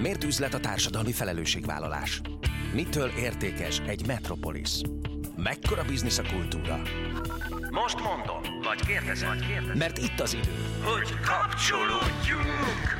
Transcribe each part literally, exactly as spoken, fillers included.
Miért üzlet a társadalmi felelősségvállalás? Mitől értékes egy metropolis? Mekkora biznisz a kultúra? Most mondom, vagy kérdezem, vagy kérdezem. Mert itt az idő, hogy kapcsolódjunk!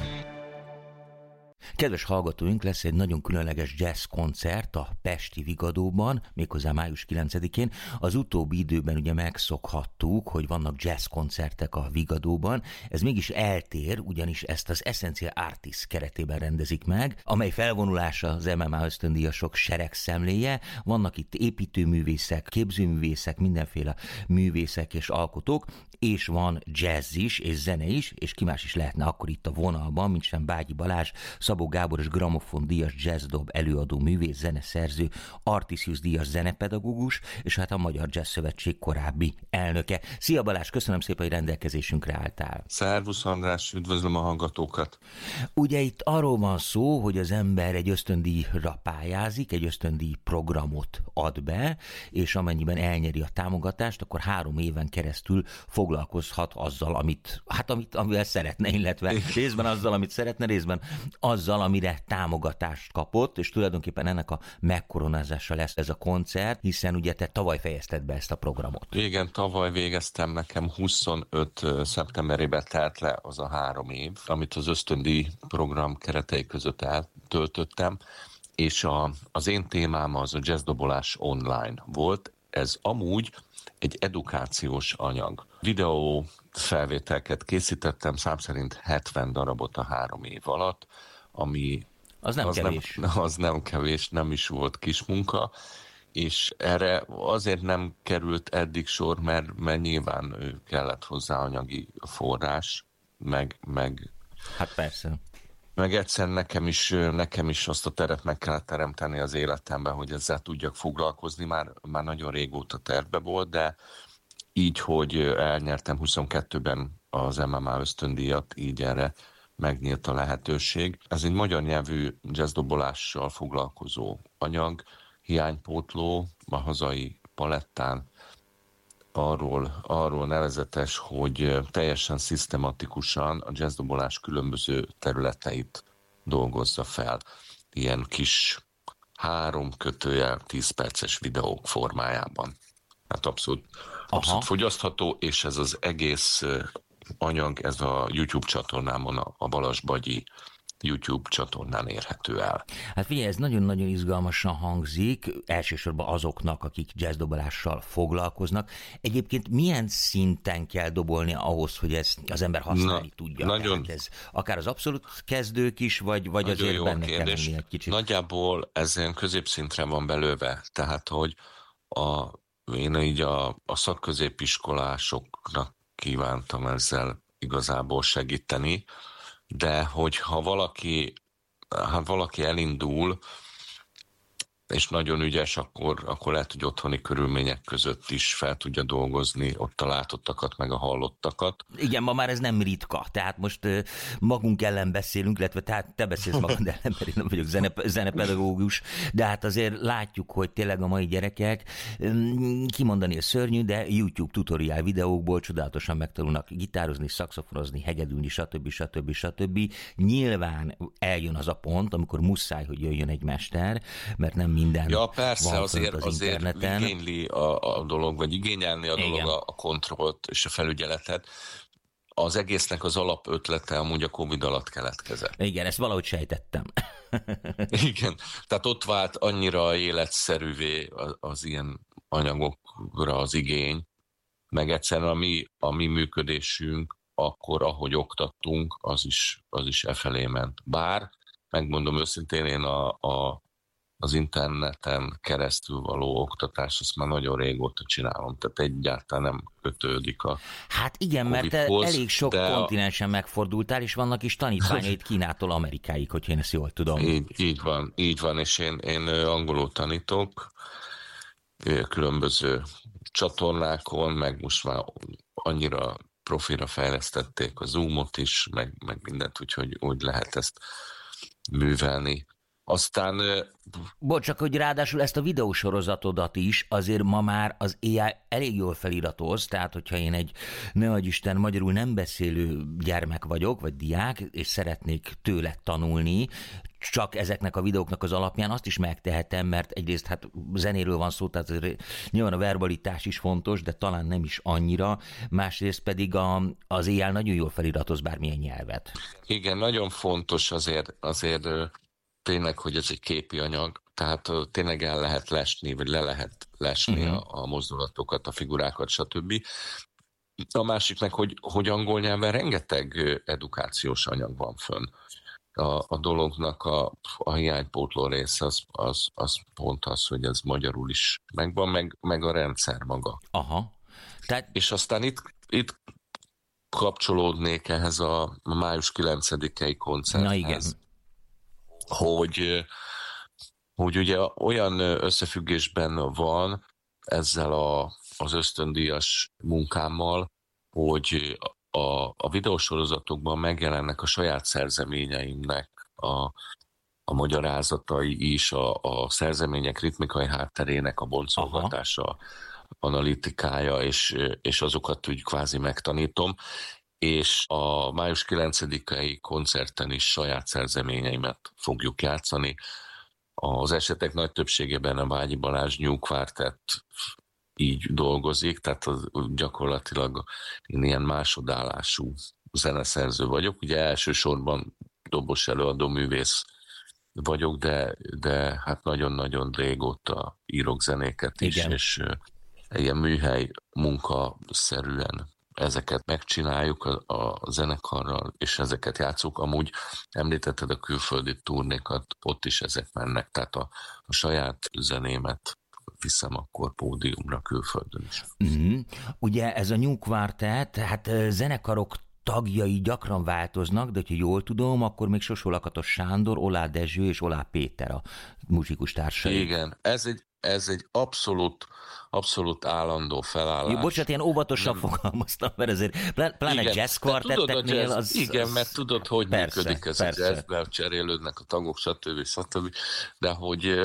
Kedves hallgatóink, lesz egy nagyon különleges jazz koncert a pesti Vigadóban, méghozzá május kilencedikén. Az utóbbi időben ugye megszokhattuk, hogy vannak jazz koncertek a Vigadóban. Ez mégis eltér, ugyanis ezt az Essential Artists keretében rendezik meg, amely felvonulása az em em á ösztöndíjasok seregszemléje. Vannak itt építőművészek, képzőművészek, mindenféle művészek és alkotók, és van jazz is, és zene is, és ki más is lehetne akkor itt a vonalban, mint sem Bágyi Balázs, Szabó Gábor és Gramofon díjas jazzdob előadó művész, zeneszerző, Artisius díjas zenepedagógus, és hát a Magyar Jazz Szövetség korábbi elnöke. Szia Balázs, köszönöm szépen, hogy rendelkezésünkre álltál. Szervusz András, üdvözlöm a hallgatókat. Ugye itt arról van szó, hogy az ember egy ösztöndíjra pályázik, egy ösztöndíj programot ad be, és amennyiben elnyeri a támogatást, akkor három éven keresztül foglalkozhat azzal, amit, hát amit, amivel szeretne, illetve részben azzal, amit szeretne, részben azzal, amire támogatást kapott, és tulajdonképpen ennek a megkoronázása lesz ez a koncert, hiszen ugye te tavaly fejezted be ezt a programot. Igen, tavaly végeztem, nekem huszonöt szeptemberében telt le az a három év, amit az ösztöndíj program keretei között eltöltöttem, és a, az én témám az a jazzdobolás online volt. Ez amúgy egy edukációs anyag. Videó felvételket készítettem, szám szerint hetven darabot a három év alatt, ami az nem az kevés. Nem, az nem kevés, nem is volt kis munka, és erre azért nem került eddig sor, mert, mert nyilván kellett hozzá anyagi forrás, meg, meg hát persze. Meg egyszer nekem is, nekem is azt a teret meg kellett teremteni az életemben, hogy ezzel tudjak foglalkozni, már, már nagyon régóta tervbe volt, de így, hogy elnyertem huszonkettőben az em em á ösztöndíjat, így erre megnyílt a lehetőség. Ez egy magyar nyelvű jazzdobolással foglalkozó anyag, hiánypótló a hazai palettán, arról, arról nevezetes, hogy teljesen szisztematikusan a jazzdobolás különböző területeit dolgozza fel. Ilyen kis három kötőjel tíz perces videók formájában. Hát abszolút, abszolút fogyasztható, és ez az egész anyag, ez a YouTube csatornámon, a Balazs Bagyi YouTube csatornán érhető el. Hát figyelj, ez nagyon-nagyon izgalmasan hangzik, elsősorban azoknak, akik jazzdobolással foglalkoznak. Egyébként milyen szinten kell dobolni ahhoz, hogy ezt az ember használni Na, tudja? Nagyon, ez akár az abszolút kezdők is, vagy, vagy azért benne kérdés. Kell lenni egy kicsit? Nagyjából ez ilyen középszintre van belőve, tehát hogy a, én így a, a szakközépiskolásoknak kívántam ezzel igazából segíteni, de hogyha valaki, hát valaki elindul, és nagyon ügyes, akkor, akkor lehet, hogy otthoni körülmények között is fel tudja dolgozni ott a látottakat, meg a hallottakat. Igen, ma már ez nem ritka, tehát most uh, magunk ellen beszélünk, illetve tehát te beszélsz magad ellen, mert én nem vagyok zenep- zenepedagógus, de hát azért látjuk, hogy tényleg a mai gyerekek, um, kimondani a szörnyű, de YouTube tutoriál videókból csodálatosan megtanulnak gitározni, szaxofonozni, hegedülni, stb. stb. stb. Nyilván eljön az a pont, amikor muszáj, hogy jöjjön egy mester, mert nem minden ja, persze, van azért, az azért interneten. igényli a, a dolog, vagy igényelni a dolog a, a kontrollt és a felügyeletet. Az egésznek az alapötlete amúgy a Covid alatt keletkezett. Igen, ezt valahogy sejtettem. Igen, tehát ott vált annyira életszerűvé az, az ilyen anyagokra az igény, meg egyszerűen a mi, a mi működésünk akkor, ahogy oktattunk, az is, az is e felé ment. Bár, megmondom őszintén, én a, a az interneten keresztül való oktatás, azt már nagyon régóta csinálom, tehát egyáltalán nem kötődik a Hát igen, mert te elég sok kontinensen a... megfordultál, és vannak is tanítványait Kínától Amerikáig, hogy én ezt jól tudom. Így, így van, így van, és én, én angolul tanítok, különböző csatornákon, meg most már annyira profira fejlesztették a Zoomot is, meg, meg mindent, úgyhogy úgy lehet ezt művelni, Aztán... Bocs, csak hogy ráadásul ezt a videósorozatodat is azért ma már az á i elég jól feliratoz, tehát hogyha én egy, ne adj Isten, magyarul nem beszélő gyermek vagyok, vagy diák, és szeretnék tőle tanulni, csak ezeknek a videóknak az alapján azt is megtehetem, mert egyrészt hát zenéről van szó, tehát nyilván a verbalitás is fontos, de talán nem is annyira, másrészt pedig a, az á i nagyon jól feliratoz bármilyen nyelvet. Igen, nagyon fontos azért, azért tényleg, hogy ez egy képi anyag, tehát tényleg el lehet lesni, vagy le lehet lesni uh-huh. a, a mozdulatokat, a figurákat, stb. A másik meg, hogy, hogy angol nyelven rengeteg edukációs anyag van fönn. A, a dolognak a, a hiánypótló része az, az, az pont az, hogy ez magyarul is megvan, meg, meg a rendszer maga. Aha. Tehát... És aztán itt, itt kapcsolódnék ehhez a május kilencedikei koncerthez. Na igen. Hogy, hogy ugye olyan összefüggésben van ezzel a, az ösztöndíjas munkámmal, hogy a, a videósorozatokban megjelennek a saját szerzeményeimnek a, a magyarázatai is, a, a szerzemények ritmikai hátterének a boncolgatása, aha. analitikája, és, és azokat úgy kvázi megtanítom. És a május kilencedikei koncerten is saját szerzeményeimet fogjuk játszani. Az esetek nagy többségében a Bágyi Balázs New Quartet így dolgozik, tehát az, gyakorlatilag én ilyen másodállású zeneszerző vagyok. Ugye elsősorban dobos előadó művész vagyok, de, de hát nagyon-nagyon régóta írok zenéket is, igen. És ilyen műhely munkaszerűen ezeket megcsináljuk a, a zenekarral, és ezeket játszunk. Amúgy említetted a külföldi turnékat, ott is ezek mennek, tehát a, a saját zenémet viszem akkor pódiumra külföldön is. Mm-hmm. Ugye ez a New Quartet, hát zenekarok tagjai gyakran változnak, de ha jól tudom, akkor még Sosó Lakatos Sándor, Olá Dezső és Olá Péter a muzsikus társai. Igen, ez egy, ez egy abszolút abszolút állandó felállás. Jó, bocsánat, ilyen óvatosan nem. fogalmaztam, mert azért pláne igen, jazz kvartetteknél az... Igen, az, mert tudod, hogy persze, működik ez persze. A jazzben, cserélődnek a tagok, stb. stb. De hogy,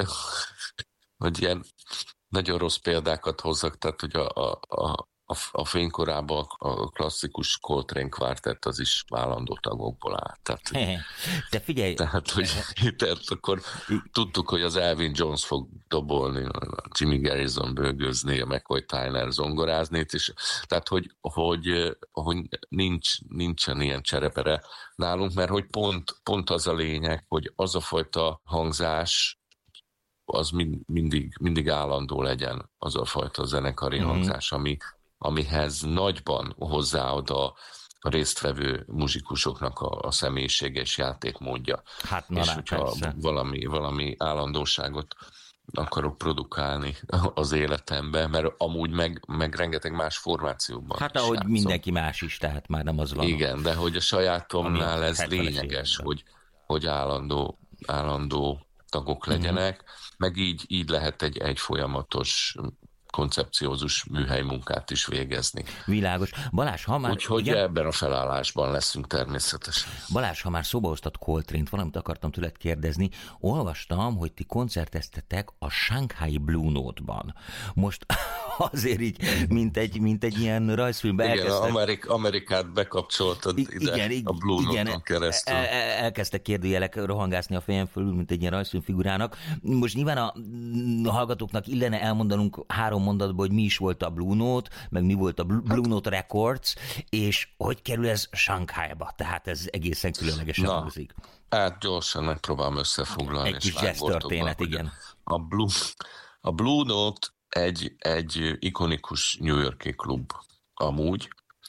hogy ilyen nagyon rossz példákat hozzak, tehát hogy a, a, a, a fénykorában a klasszikus Coltrane Quartet az is állandó tagokból áll. Tehát, de figyelj! Tehát, hogy tehát akkor tudtuk, hogy az Elvin Jones fog dobolni, a Jimmy Garrison bőgőzni, a McCoy Tyner zongorázni, és tehát, hogy, hogy, hogy nincs, nincsen ilyen cserepere nálunk, mert hogy pont, pont az a lényeg, hogy az a fajta hangzás, az mind, mindig, mindig állandó legyen, az a fajta zenekari mm-hmm. hangzás, ami amihez nagyban hozzáad a résztvevő muzsikusoknak a, a személyisége és játékmódja. Hát na, és na, hogyha persze. valami, valami állandóságot akarok produkálni az életemben, mert amúgy meg, meg rengeteg más formációban. Hát ahogy játszom. Mindenki más is, tehát már nem az van. Igen, de hogy a sajátomnál ez lényeges, hogy, hogy állandó, állandó tagok legyenek, uh-huh. meg így, így lehet egy, egy folyamatos koncepciózus műhely munkát is végezni. Világos. Balázs, ha már... Úgyhogy ugye... ebben a felállásban leszünk természetesen. Balázs, ha már szóba hoztad Coltrane-t, valamit akartam tőled kérdezni. Olvastam, hogy ti koncerteztetek a Shanghai Blue Note-ban. Most azért így, mint egy, mint egy ilyen rajzfilmbe igen, elkezdtek... Amerik- Amerikát bekapcsoltad I- ide igen, a Blue igen, Note-on keresztül. El- el- elkezdtek kérdőjelek rohangászni a fejem fölül, mint egy ilyen rajzfilmfigurának. Most nyilván a hallgatóknak illene elmondanunk három mondatból, hogy mi is volt a Blue Note, meg mi volt a Blue Note Records, és hogy kerül ez Shanghaiba. Tehát ez egészen különlegesen hangzik. Hát gyorsan megpróbálom összefoglalni. Egy kis jazz történet, igen. A Blue, a Blue Note egy, egy ikonikus New York-i klub amúgy,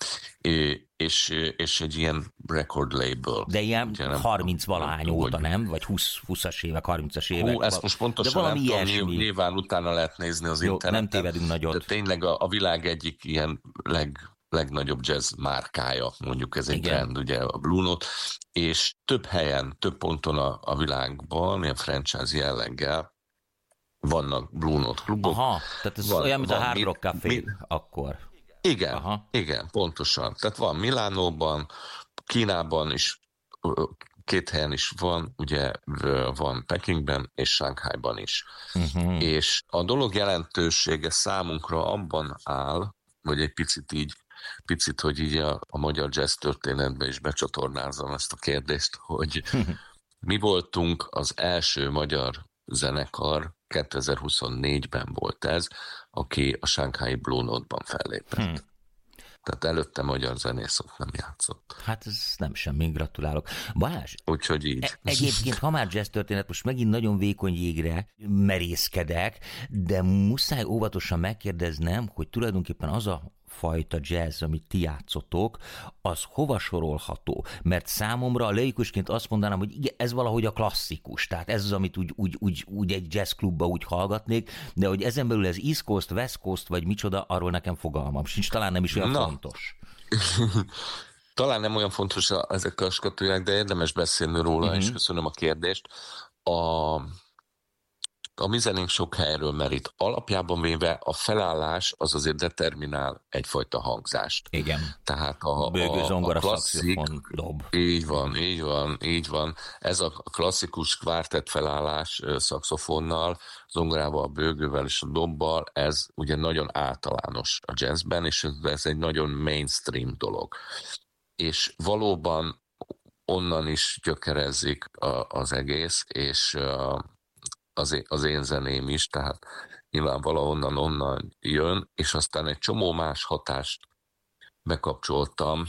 és, és egy ilyen record label. De ilyen harminc-valahány óta, nem? Vagy húszas évek, harmincas évek. Hú, ezt most pontosan nem tudom, nyilván utána lehet nézni az Jó, interneten. Nem tévedünk nagyot. De tényleg a, a világ egyik ilyen leg, legnagyobb jazz márkája, mondjuk ez egy igen. trend, ugye a Blue Note, és több helyen, több ponton a, a világban, ilyen franchise jelleggel vannak Blue Note klubok. Aha, tehát ez van, olyan, mint a Hard Rock Café mi, akkor. Igen, Aha. igen, pontosan. Tehát van Milánóban, Kínában is két helyen is van, ugye van Pekingben és Shanghaiban is. Uh-huh. És a dolog jelentősége számunkra abban áll, vagy egy picit így, picit, hogy így a, a magyar jazz történetbe is becsatornázom ezt a kérdést, hogy mi voltunk az első magyar zenekar, kétezer-huszonnégyben volt ez, aki a Shanghai Blue Note-ban fellépett. Hmm. Tehát előtte magyar zenész ott nem játszott. Hát ez nem semmi, gratulálok. Balázs, úgyhogy így. E- egyébként, ha már jazz történet, most megint nagyon vékony jégre merészkedek, de muszáj óvatosan megkérdeznem, hogy tulajdonképpen az a fajta jazz, amit ti játszotok, az hova sorolható? Mert számomra a laikusként azt mondanám, hogy igen, ez valahogy a klasszikus, tehát ez az, amit úgy, úgy, úgy, úgy egy jazzklubba úgy hallgatnék, de hogy ezen belül ez East Coast, West Coast, vagy micsoda, arról nekem fogalmam sincs, talán nem is olyan Na. fontos. Talán nem olyan fontos ezek a skatuják, de érdemes beszélni róla, uh-huh. és köszönöm a kérdést. A... A mi zenénk sok helyről merít. Alapjában véve a felállás az azért determinál egyfajta hangzást. Igen. Tehát a, Bőgő, a, zongora, a klasszik, dob. Így van, így van, így van. Ez a klasszikus kvártett felállás szaxofonnal, zongorával, a bőgővel és a dobbal, ez ugye nagyon általános a jazzben, és ez egy nagyon mainstream dolog. És valóban onnan is gyökerezik az egész, és Az én, az én zeném is, tehát nyilván valahonnan onnan jön, és aztán egy csomó más hatást bekapcsoltam,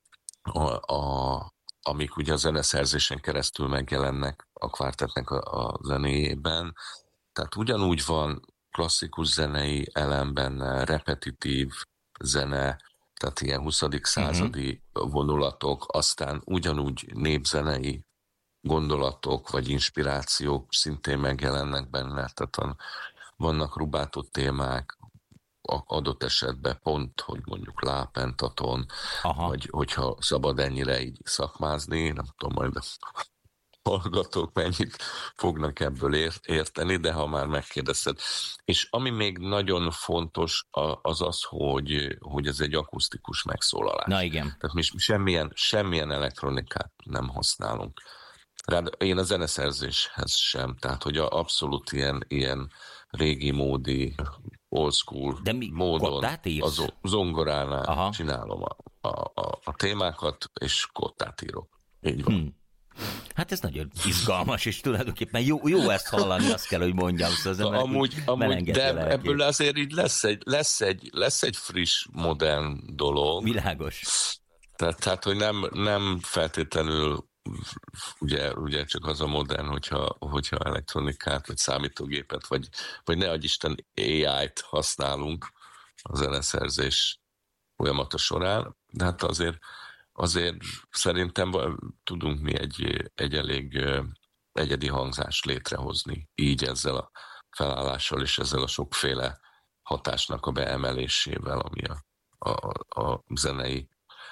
a, a, amik ugye a zeneszerzésen keresztül megjelennek a kvártettnek a, a zenéjében. Tehát ugyanúgy van klasszikus zenei elem benne, repetitív zene, tehát ilyen huszadik századi uh-huh. vonulatok, aztán ugyanúgy népzenei gondolatok vagy inspirációk szintén megjelennek benne, tehát vannak rubátott témák, adott esetben pont, hogy mondjuk lápentaton, Aha. vagy hogyha szabad ennyire így szakmázni, nem tudom, majd hallgatók mennyit fognak ebből érteni, de ha már megkérdezted. És ami még nagyon fontos, az az, hogy, hogy ez egy akusztikus megszólalás. Na igen. Tehát mi semmilyen, semmilyen elektronikát nem használunk. Rád, én a zeneszerzéshez sem, tehát hogy abszolút ilyen, ilyen régi módi, old school De mi, módon a zongoránál Aha. csinálom a, a, a, a témákat, és kottát írok. Így van. Hmm. Hát ez nagyon izgalmas, és tulajdonképpen jó, jó ezt hallani, azt kell, hogy mondjam. Szóval Na, amúgy, amúgy, de ebből azért így lesz egy, lesz, egy, lesz egy friss, modern dolog. Világos. Tehát, tehát hogy nem, nem feltétlenül Ugye, ugye csak az a modern, hogyha, hogyha elektronikát, vagy számítógépet, vagy, vagy ne adj Isten á í-t használunk a zeneszerzés folyamata során, de hát azért, azért szerintem tudunk mi egy, egy elég egyedi hangzást létrehozni, így ezzel a felállással és ezzel a sokféle hatásnak a beemelésével, ami a, a, a zenei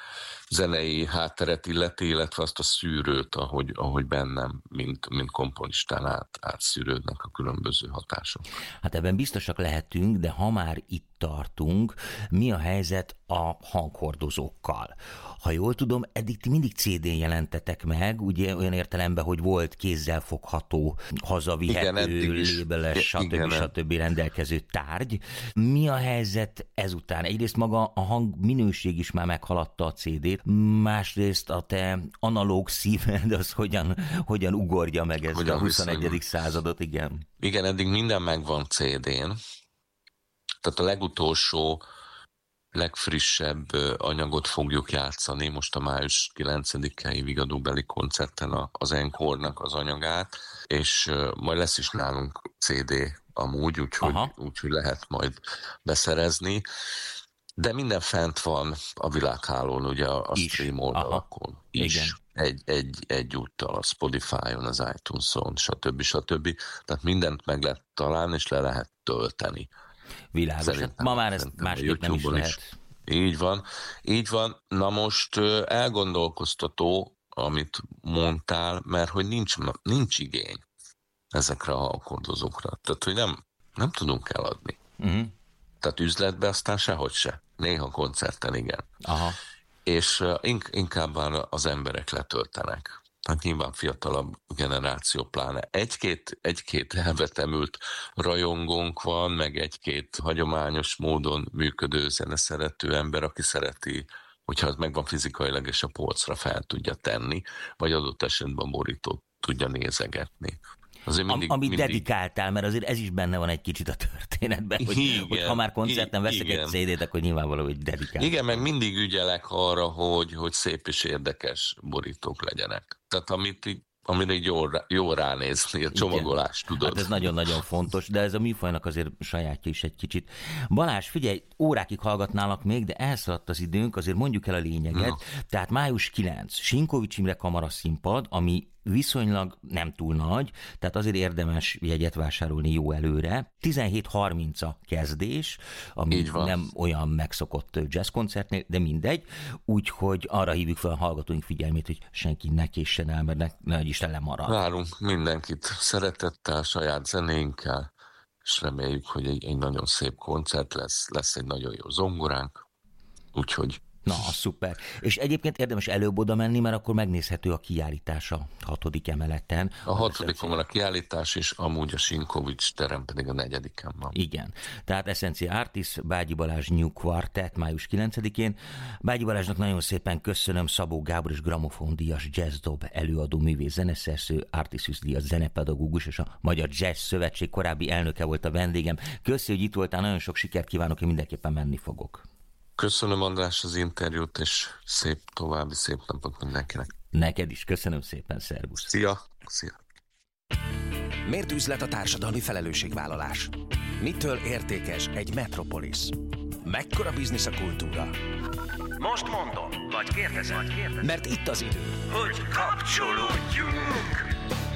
zenei hátteret illeti, illetve azt a szűrőt, ahogy, ahogy bennem, mint, mint komponistán át, átszűrődnek a különböző hatások. Hát ebben biztosak lehetünk, de ha már itt tartunk, mi a helyzet a hanghordozókkal? Ha jól tudom, eddig ti mindig cé dén jelentetek meg, ugye olyan értelemben, hogy volt kézzel fogható, hazavihető, lébeles, stb. stb. Rendelkező tárgy. Mi a helyzet ezután? Egyrészt maga a hangminőség is már meghaladta a cé dét, másrészt a te analóg szíved az hogyan, hogyan ugorja meg ezt hogyan a huszonegyedik századot, igen. Igen, eddig minden megvan cé dén. Tehát a legutolsó, legfrissebb anyagot fogjuk játszani most a május kilencedikei Vigadóbeli koncerten az Encore-nak az anyagát, és majd lesz is nálunk cé dé amúgy, úgyhogy, úgyhogy lehet majd beszerezni. De minden fent van a világhálón, ugye a stream oldalakon is. Igen. Egy, egy, egyúttal a Spotify-on, az iTunes-on, stb. stb. Tehát mindent meg lehet találni, és le lehet tölteni. Világos, hát ma már ezt másképp nem is lehet. Is. Így van, így van. Na most elgondolkoztató, amit mondtál, mert hogy nincs, nincs igény ezekre a hangkordozókra. Tehát, hogy nem, nem tudunk eladni. Uh-huh. Tehát üzletbe aztán sehogy se. Néha koncerten igen. Aha. És inkább már az emberek letöltenek. hát nyilván fiatalabb generáció pláne. Egy-két, egy-két elvetemült rajongónk van, meg egy-két hagyományos módon működő zeneszerető ember, aki szereti, hogyha az megvan fizikailag és a polcra fel tudja tenni, vagy adott esetben borítót tudja nézegetni. Azért mindig, Am, amit mindig... dedikáltál, mert azért ez is benne van egy kicsit a történetben, hogy, igen, hogy ha már koncerten veszek egy cé dét, akkor nyilvánvaló, hogy dedikáltál. Igen, meg mindig ügyelek arra, hogy, hogy szép és érdekes borítók legyenek. Tehát amit így, amire így jól, jól ránézni, a csomagolás, tudod. Hát ez nagyon-nagyon fontos, de ez a műfajnak azért sajátja is egy kicsit. Balázs, figyelj, órákig hallgatnálak még, de elszaladt az időnk, azért mondjuk el a lényeget. No. Tehát május kilencedike, Sinkovics Imre kamaraszínpad, ami viszonylag nem túl nagy, tehát azért érdemes jegyet vásárolni jó előre. tizenhét harminc a kezdés, ami nem olyan megszokott jazzkoncertnél, de mindegy, úgyhogy arra hívjuk fel a hallgatóink figyelmét, hogy senki ne késsen el, mert ne, nehogy Isten lemarad. Várunk mindenkit szeretettel, saját zenénkkel, és reméljük, hogy egy, egy nagyon szép koncert lesz, lesz egy nagyon jó zongoránk, úgyhogy na, szuper. És egyébként érdemes előbb oda menni, mert akkor megnézhető a kiállítás a hatodik emeleten. A hatodikon van a kiállítás, és amúgy a Sinkovics terem pedig a negyediken van. Igen. Tehát Essencia Artis, Bágyi Balázs New Quartet, május kilencedikén. Bágyi Balázsnak nagyon szépen köszönöm, Szabó Gábor és gramofondíjas jazzdob előadó művész zeneszerző, Artisus díjas zenepedagógus és a Magyar Jazz Szövetség korábbi elnöke volt a vendégem. Köszi, hogy itt voltál, nagyon sok sikert kívánok, én mindenképpen menni fogok. Köszönöm, András, az interjút, és szép további szép napot mindenkinek. Neked is, köszönöm szépen, szervusz. Szia, szia. Miért üzlet a társadalmi felelősségvállalás? Mitől értékes egy metropolis? Mekkora biznisz a kultúra? Most mondom, vagy kérdezem, mert itt az idő, hogy kapcsolódjunk!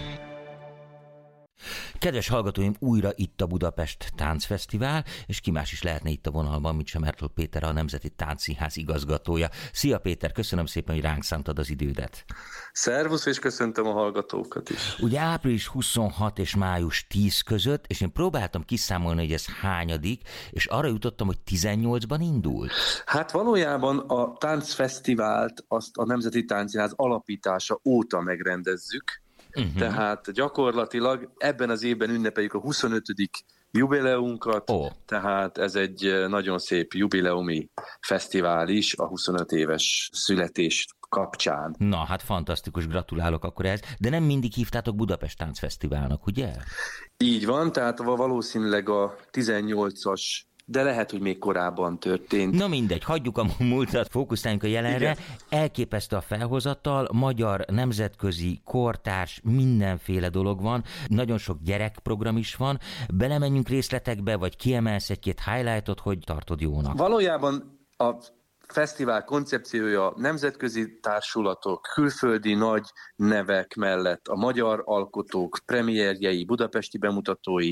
Kedves hallgatóim, újra itt a Budapest Táncfesztivál, és ki más is lehetne itt a vonalban, mint sem Mertl Péter, a Nemzeti Táncszínház igazgatója. Szia Péter, köszönöm szépen, hogy ránk szántad az idődet. Szervusz, és köszöntöm a hallgatókat is. Ugye április huszonhat és május tíz között, és én próbáltam kiszámolni, hogy ez hányadik, és arra jutottam, hogy tizennyolcban indult. Hát valójában a Táncfesztivált azt a Nemzeti Táncszínház alapítása óta megrendezzük. Uh-huh. Tehát gyakorlatilag ebben az évben ünnepeljük a huszonötödik jubileunkat, oh. tehát ez egy nagyon szép jubileumi fesztivál is a huszonöt éves születés kapcsán. Na, hát fantasztikus, gratulálok akkor ez, de nem mindig hívtátok Budapest Táncfesztiválnak, ugye? Így van, tehát valószínűleg a tizennyolcas, de lehet, hogy még korábban történt. Na mindegy, hagyjuk a múltat, fókuszáljunk a jelenre. Igen. Elképesztő a felhozattal, magyar, nemzetközi, kortárs, mindenféle dolog van, nagyon sok gyerekprogram is van. Belemenjünk részletekbe, vagy kiemelsz egy-két highlightot, hogy tartod jónak? Valójában a fesztivál koncepciója nemzetközi társulatok, külföldi nagy nevek mellett a magyar alkotók premierjei, budapesti bemutatói,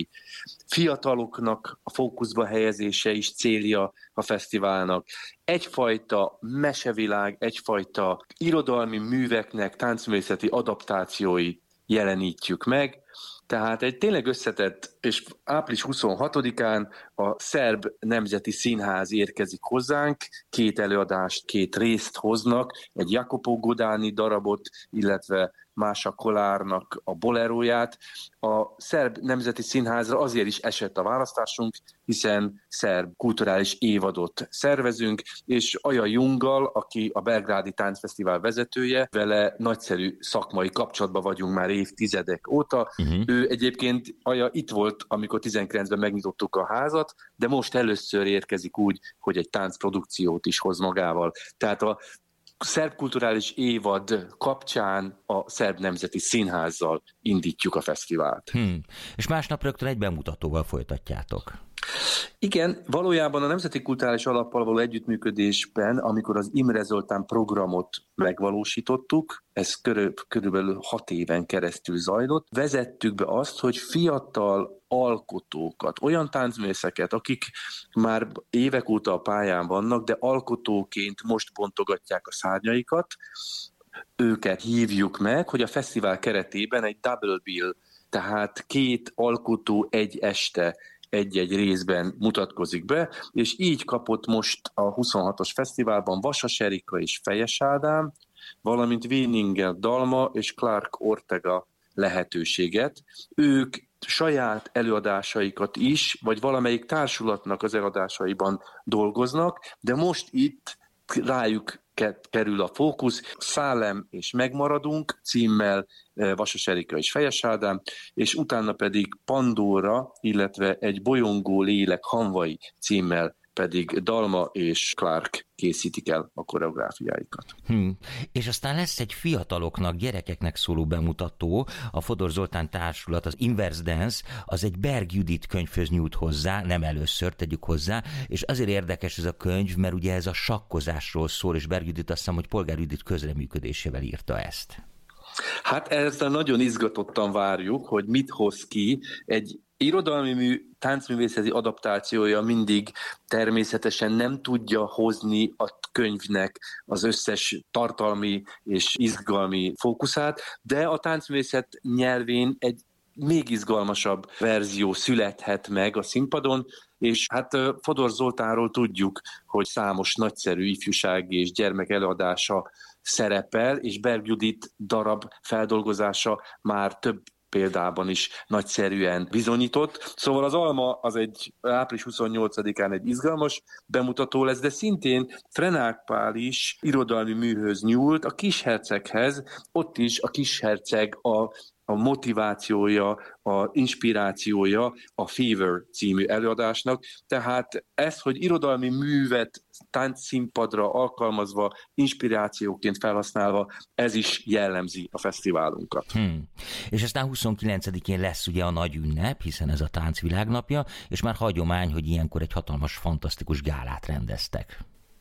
fiataloknak a fókuszba helyezése is célja a fesztiválnak. Egyfajta mesevilág, egyfajta irodalmi műveknek táncművészeti adaptációi jelenítjük meg. Tehát egy tényleg összetett, és április huszonhatodikán a Szerb Nemzeti Színház érkezik hozzánk, két előadást, két részt hoznak, egy Jacopo Godani darabot, illetve Mása Kolárnak a boleróját. A Szerb Nemzeti Színházra azért is esett a választásunk, hiszen szerb kulturális évadot szervezünk, és Aja Junggal, aki a Belgrádi Táncfesztivál vezetője, vele nagyszerű szakmai kapcsolatban vagyunk már évtizedek óta. Uh-huh. Ő egyébként, Aja itt volt, amikor tizenkilencben megnyitottuk a házat, de most először érkezik úgy, hogy egy táncprodukciót is hoz magával. Tehát a szerb kulturális évad kapcsán a Szerb Nemzeti Színházzal indítjuk a fesztivált. Hmm. És másnap rögtön egy bemutatóval folytatjátok. Igen, valójában a Nemzeti Kulturális Alappal való együttműködésben, amikor az Imre Zoltán programot megvalósítottuk, ez körül, körülbelül hat éven keresztül zajlott, vezettük be azt, hogy fiatal alkotókat, olyan táncművészeket, akik már évek óta a pályán vannak, de alkotóként most bontogatják a szárnyaikat, őket hívjuk meg, hogy a fesztivál keretében egy double bill, tehát két alkotó egy este egy-egy részben mutatkozik be, és így kapott most a huszonhatos fesztiválban Vasas Erika és Fejes Ádám, valamint Weiningel Dalma és Clark Ortega lehetőséget. Ők saját előadásaikat is, vagy valamelyik társulatnak az előadásaiban dolgoznak, de most itt rájuk kerül a fókusz. Szálem és Megmaradunk címmel Vasas Erika és Fejes Ádám, és utána pedig Pandora, illetve Egy bolyongó lélek hamvai címmel pedig Dalma és Clark készítik el a koreográfiáikat. Hmm. És aztán lesz egy fiataloknak, gyerekeknek szóló bemutató, a Fodor Zoltán társulat, az Inverse Dance, az egy Berg Judit könyvhöz nyújt hozzá, nem először tegyük hozzá, és azért érdekes ez a könyv, mert ugye ez a sakkozásról szól, és Berg Judit azt hiszem, hogy Polgár Judit közreműködésével írta ezt. Hát ezzel nagyon izgatottan várjuk, hogy mit hoz ki. Egy irodalmi mű, táncművészeti adaptációja mindig természetesen nem tudja hozni a könyvnek az összes tartalmi és izgalmi fókuszát, de a táncművészet nyelvén egy még izgalmasabb verzió születhet meg a színpadon, és hát Fodor Zoltánról tudjuk, hogy számos nagyszerű ifjúsági és gyermek előadása szerepel, és Berg Judit darab feldolgozása már több példában is nagyszerűen bizonyított. Szóval az Alma az egy április huszonnyolcadikán egy izgalmas bemutató lesz, de szintén Frenák Pál is irodalmi műhöz nyúlt, a Kisherceghez, ott is a Kisherceg a a motivációja, a inspirációja a Fever című előadásnak. Tehát ez, hogy irodalmi művet táncszínpadra alkalmazva, inspirációként felhasználva, ez is jellemzi a fesztiválunkat. Hmm. És aztán huszonkilencedikén lesz ugye a nagy ünnep, hiszen ez a Tánc Világnapja, és már hagyomány, hogy ilyenkor egy hatalmas, fantasztikus gálát rendeztek.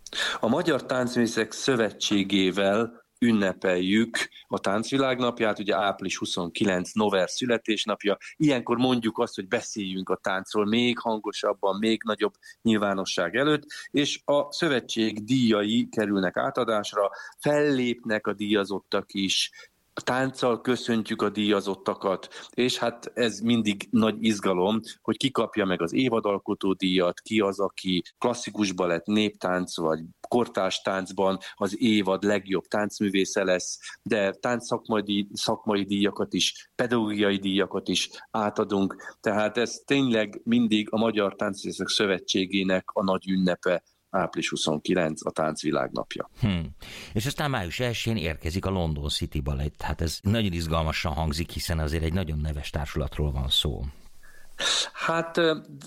A Magyar Táncművészek Szövetségével ünnepeljük a Táncvilágnapját, ugye április huszonkilencedike Nover születésnapja. Ilyenkor mondjuk azt, hogy beszéljünk a táncról még hangosabban, még nagyobb nyilvánosság előtt, és a szövetség díjai kerülnek átadásra, fellépnek a díjazottak is, a tánccal köszöntjük a díjazottakat, és hát ez mindig nagy izgalom, hogy ki kapja meg az évadalkotó díjat, ki az, aki klasszikus balett, néptánc vagy kortárs táncban az évad legjobb táncművésze lesz, de táncszakmai szakmai díjakat is, pedagógiai díjakat is átadunk. Tehát ez tényleg mindig a Magyar Táncművészek Szövetségének a nagy ünnepe, április huszonkilencedike a Táncvilágnapja. Hmm. És aztán május elsején érkezik a London City Ballet. Hát ez nagyon izgalmasan hangzik, hiszen azért egy nagyon neves társulatról van szó. Hát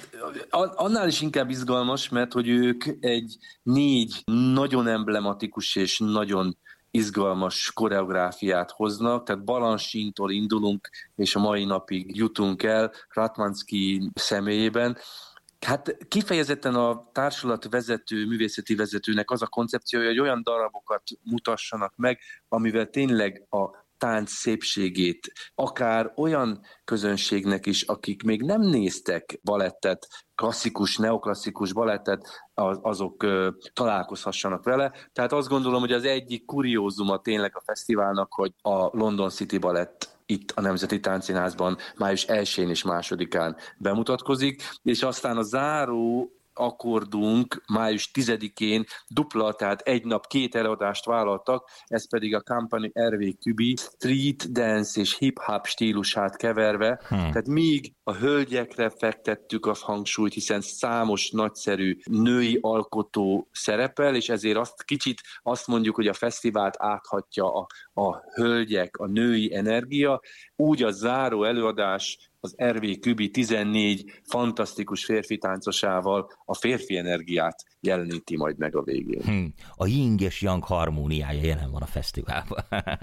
annál is inkább izgalmas, mert hogy ők egy négy nagyon emblematikus és nagyon izgalmas koreográfiát hoznak, tehát Balanchine-tól indulunk, és a mai napig jutunk el Ratmansky személyében. Hát kifejezetten a társulat vezető, művészeti vezetőnek az a koncepciója, hogy olyan darabokat mutassanak meg, amivel tényleg a tánc szépségét, akár olyan közönségnek is, akik még nem néztek balettet, klasszikus, neoklasszikus balettet, az, azok ö, találkozhassanak vele. Tehát azt gondolom, hogy az egyik kuriózuma tényleg a fesztiválnak, hogy a London City Balett itt a Nemzeti Táncszínházban május elsején és másodikán bemutatkozik, és aztán a záró akkordunk május tizedikén dupla, tehát egy nap két előadást vállaltak, ez pedig a Company er vé Kübi street dance és hip-hop stílusát keverve, hmm. tehát míg a hölgyekre fektettük a hangsúlyt, hiszen számos nagyszerű női alkotó szerepel, és ezért azt kicsit azt mondjuk, hogy a fesztivált áthatja a, a hölgyek, a női energia, úgy a záró előadás az er vé Kübi tizennégy fantasztikus férfi táncosával a férfi energiát jeleníti majd meg a végén. Hmm. A yin és yang harmóniája jelen van a fesztiválban.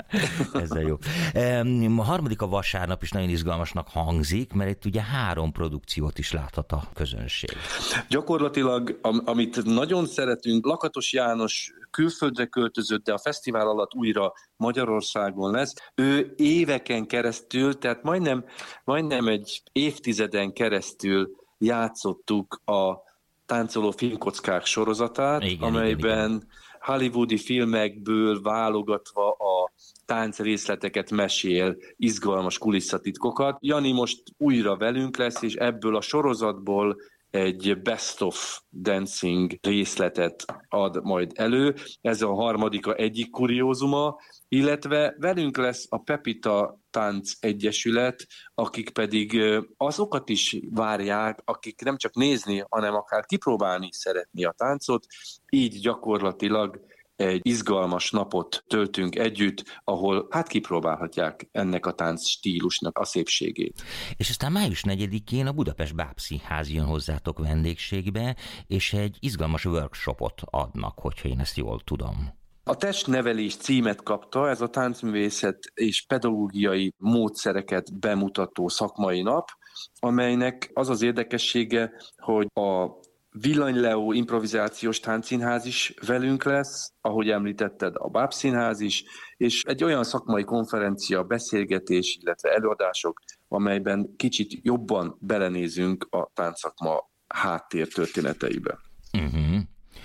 Ezzel jó. A harmadik a vasárnap is nagyon izgalmasnak hangzik, mert itt ugye három produkciót is láthat a közönség. Gyakorlatilag, am- amit nagyon szeretünk, Lakatos János külföldre költözött, de a fesztivál alatt újra Magyarországon lesz. Ő éveken keresztül, tehát majdnem, majdnem egy évtizeden keresztül játszottuk a Táncoló filmkockák sorozatát, igen, amelyben igen, igen. hollywoodi filmekből válogatva a tánc részleteket mesél, izgalmas kulisszatitkokat. Jani most újra velünk lesz, és ebből a sorozatból egy Best of Dancing részletet ad majd elő. Ez a harmadika egyik kuriózuma, illetve velünk lesz a Pepita Tánc Egyesület, akik pedig azokat is várják, akik nem csak nézni, hanem akár kipróbálni szeretni a táncot, így gyakorlatilag egy izgalmas napot töltünk együtt, ahol hát kipróbálhatják ennek a tánc stílusnak a szépségét. És aztán május negyedikén a Budapest Bábszínház jön hozzátok vendégségbe, és egy izgalmas workshopot adnak, hogyha én ezt jól tudom. A testnevelés címet kapta, ez a táncművészet és pedagógiai módszereket bemutató szakmai nap, amelynek az az érdekessége, hogy a Villany Leó improvizációs táncszínház is velünk lesz, ahogy említetted, a Bábszínház is, és egy olyan szakmai konferencia, beszélgetés, illetve előadások, amelyben kicsit jobban belenézünk a táncszakma háttér történeteibe. Uh-huh.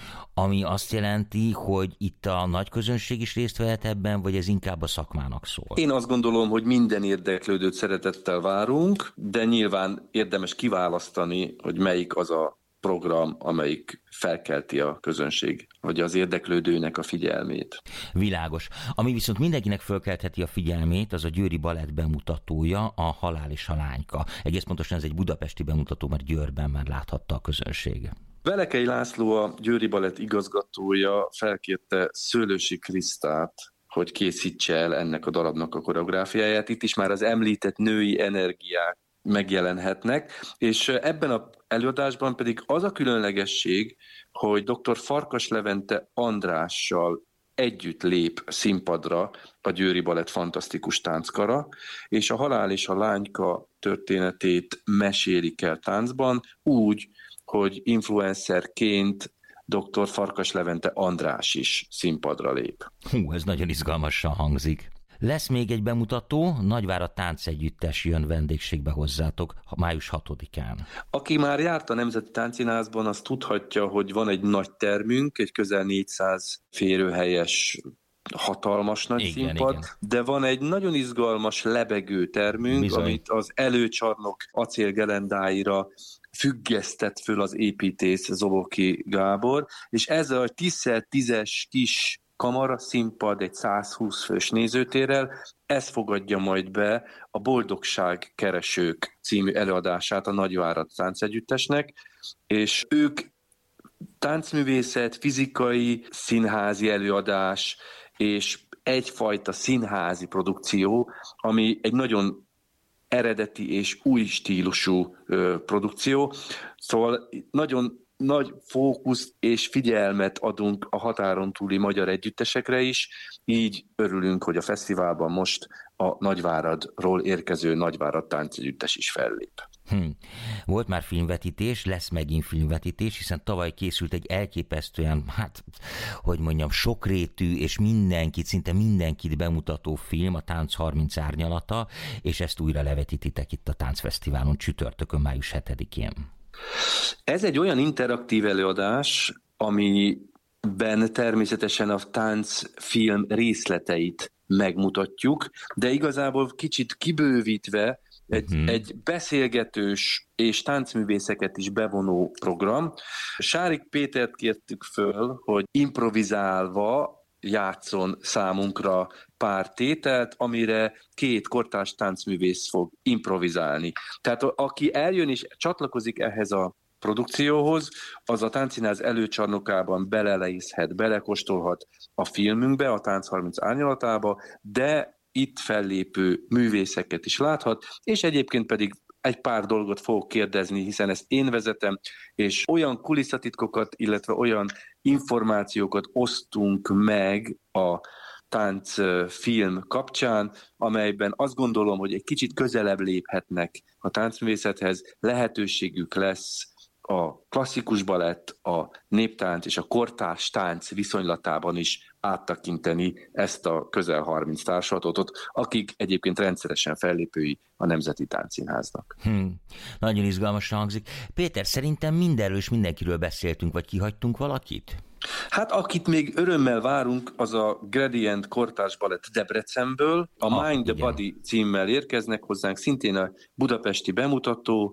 Ami azt jelenti, hogy itt a nagy közönség is részt vehet ebben, vagy ez inkább a szakmának szól? Én azt gondolom, hogy minden érdeklődőt szeretettel várunk, de nyilván érdemes kiválasztani, hogy melyik az a program, amelyik felkelti a közönség, vagy az érdeklődőnek a figyelmét. Világos. Ami viszont mindenkinek felkeltheti a figyelmét, az a Győri Balett bemutatója, a Halál és a Lányka. Egész pontosan ez egy budapesti bemutató, mert Győrben már láthatta a közönség. Velekei László, a Győri Balett igazgatója felkérte Szőlősi Krisztát, hogy készítse el ennek a darabnak a koreográfiáját. Itt is már az említett női energiák megjelenhetnek, és ebben az előadásban pedig az a különlegesség, hogy dr. Farkas Levente Andrással együtt lép színpadra a Győri Balett fantasztikus tánckara, és a Halál és a Lányka történetét mesélik el táncban úgy, hogy influencerként dr. Farkas Levente András is színpadra lép. Hú, ez nagyon izgalmasan hangzik. Lesz még egy bemutató, Nagyvárad Táncegyüttes jön vendégségbe hozzátok május hatodikán. Aki már járt a Nemzeti Táncszínházban, az tudhatja, hogy van egy nagy termünk, egy közel négyszáz férőhelyes hatalmas nagy igen, színpad, igen. De van egy nagyon izgalmas lebegő termünk, Bizony. Amit az előcsarnok acélgelendáira függesztett föl az építész Zoloki Gábor, és ez a tíz szer tízes kis kamara színpad egy százhúsz fős nézőtérrel, ez fogadja majd be a Boldogság keresők című előadását a Nagyvárad Táncegyüttesnek, és ők táncművészet, fizikai, színházi előadás, és egyfajta színházi produkció, ami egy nagyon eredeti és új stílusú ö, produkció, szóval nagyon nagy fókusz és figyelmet adunk a határon túli magyar együttesekre is, így örülünk, hogy a fesztiválban most a Nagyváradról érkező Nagyvárad Táncegyüttes is fellép. Hm. Volt már filmvetítés, lesz megint filmvetítés, hiszen tavaly készült egy elképesztően, hát, hogy mondjam, sokrétű és mindenkit, szinte mindenkit bemutató film, a Tánc harminc árnyalata, és ezt újra levetítitek itt a Táncfesztiválon csütörtökön, május hetedikén. Ez egy olyan interaktív előadás, amiben természetesen a táncfilm részleteit megmutatjuk, de igazából kicsit kibővítve egy, uh-huh. egy beszélgetős és táncművészeket is bevonó program. Sárik Pétert kértük föl, hogy improvizálva játszon számunkra pár tételt, amire két kortárs táncművész fog improvizálni. Tehát aki eljön és csatlakozik ehhez a produkcióhoz, az a Táncszínház előcsarnokában beleleizhet, belekóstolhat a filmünkbe, a Tánc harminc árnyalatába, de itt fellépő művészeket is láthat, és egyébként pedig egy pár dolgot fogok kérdezni, hiszen ezt én vezetem, és olyan kulisszatitkokat, illetve olyan információkat osztunk meg a táncfilm kapcsán, amelyben azt gondolom, hogy egy kicsit közelebb léphetnek a táncművészethez, lehetőségük lesz a klasszikus balett, a néptánc és a kortárs tánc viszonylatában is áttekinteni ezt a közel harminc társulatot, akik egyébként rendszeresen fellépői a Nemzeti Táncszínháznak. Hmm. Nagyon izgalmasan hangzik. Péter, szerintem mindenről és mindenkiről beszéltünk, vagy kihagytunk valakit? Hát akit még örömmel várunk, az a Gradient kortárs balett Debrecenből. A ah, Mind the igen. Body címmel érkeznek hozzánk, szintén a budapesti bemutató,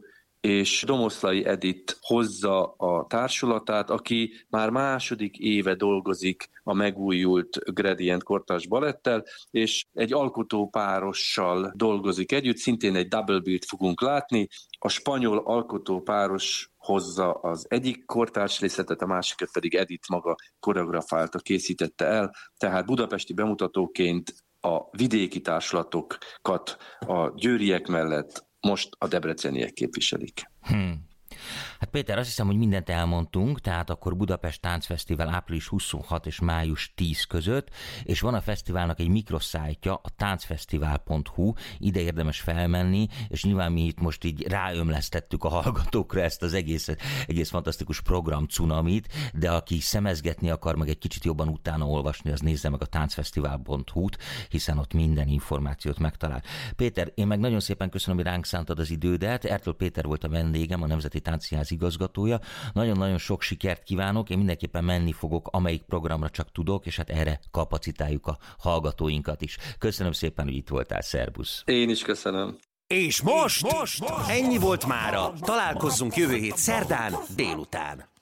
és Domoszlai Edit hozza a társulatát, aki már második éve dolgozik a megújult Gradient kortárs balettel, és egy alkotópárossal dolgozik együtt, szintén egy double bill-t fogunk látni. A spanyol alkotópáros hozza az egyik kortárs részletet, a másikat pedig Edit maga koreografálta, készítette el, tehát budapesti bemutatóként a vidéki társulatokat a győriek mellett most a debreceniek képviselik. Hmm. Hát Péter, azt hiszem, hogy mindent elmondtunk, tehát akkor Budapest Táncfesztivál április huszonhat és május tíz között, és van a fesztiválnak egy mikroszájtja, a táncfesztivál pont hu, ide érdemes felmenni, és nyilván mi itt most így ráömlesztettük a hallgatókra ezt az egész, egész fantasztikus program cunamit, de aki szemezgetni akar, meg egy kicsit jobban utána olvasni, az nézze meg a táncfesztivál pont hu-t, hiszen ott minden információt megtalál. Péter, én meg nagyon szépen köszönöm, hogy ránk szántad az idődet. Ertl Péter volt a vendégem, a Nemzeti Táncszínház igazgatója. Nagyon-nagyon sok sikert kívánok, én mindenképpen menni fogok, amelyik programra csak tudok, és hát erre kapacitáljuk a hallgatóinkat is. Köszönöm szépen, hogy itt voltál, szervusz! Én is köszönöm. És most, most, most ennyi volt mára. Találkozzunk jövő hét szerdán délután.